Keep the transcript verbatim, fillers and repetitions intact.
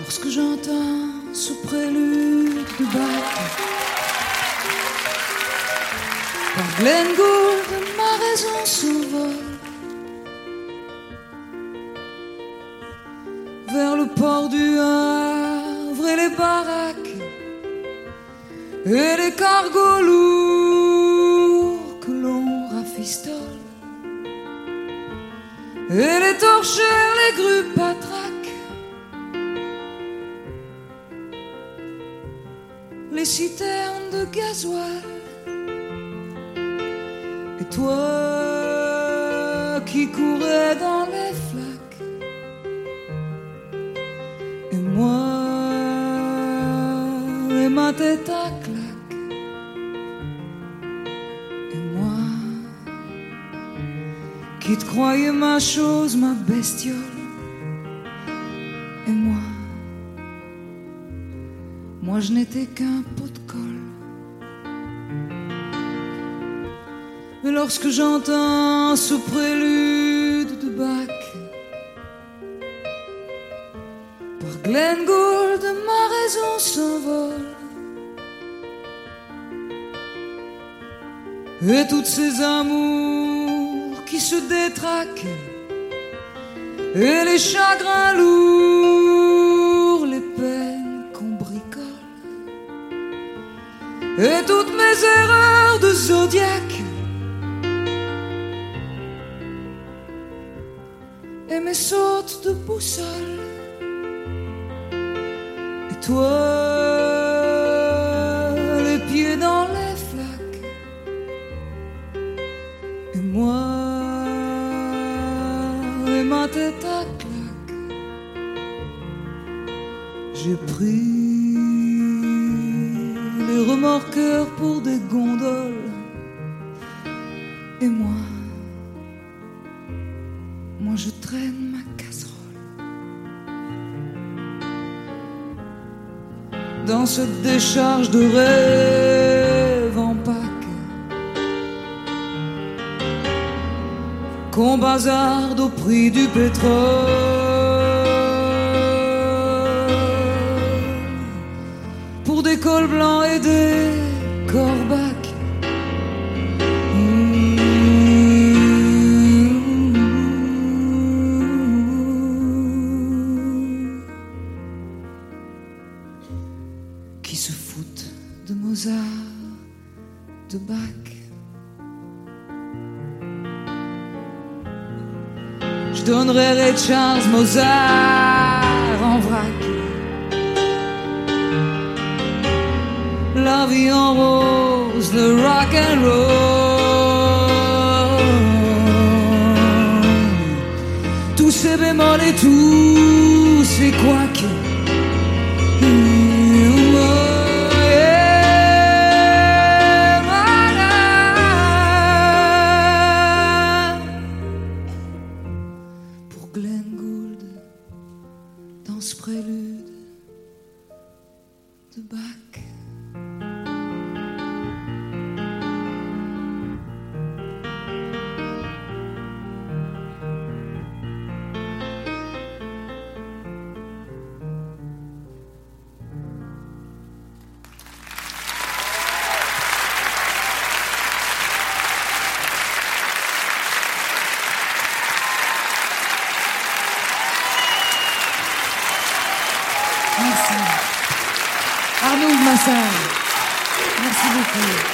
lorsque j'entends ce prélude de Bach. Par Glenn Gould, ma raison s'envole vers le port du Havre et les baraques et les cargos lourds que l'on rafistole et les torchères, les grues patraques, les citernes de gasoil. Et toi qui courais dans les flaques, et moi et ma tête à claque, et moi qui te croyais ma chose, ma bestiole, et moi, moi je n'étais qu'un pot de colle. Mais lorsque j'entends ce prélude de Bach, par Glenn Gould, ma raison s'envole. Et toutes ces amours qui se détraquent, et les chagrins lourds, les peines qu'on bricole, et toutes mes erreurs de zodiaque, et mes sautes de boussole. Et toi, les pieds dans les flaques, et moi, et ma tête à claque. J'ai pris les remorqueurs pour des gondoles, et moi, moi je traîne ma casserole dans cette décharge de rêve en Pâques qu'on bazarde au prix du pétrole pour des cols blancs et des corbacs. Qui se foutent de Mozart, de Bach. Je donnerais Ray Charles, Mozart en vrac. La vie en rose, le rock and roll, tous ces bémols et tous ces couacs. Ce prélude de Bach. Merci. Arnaud Massard. Merci beaucoup.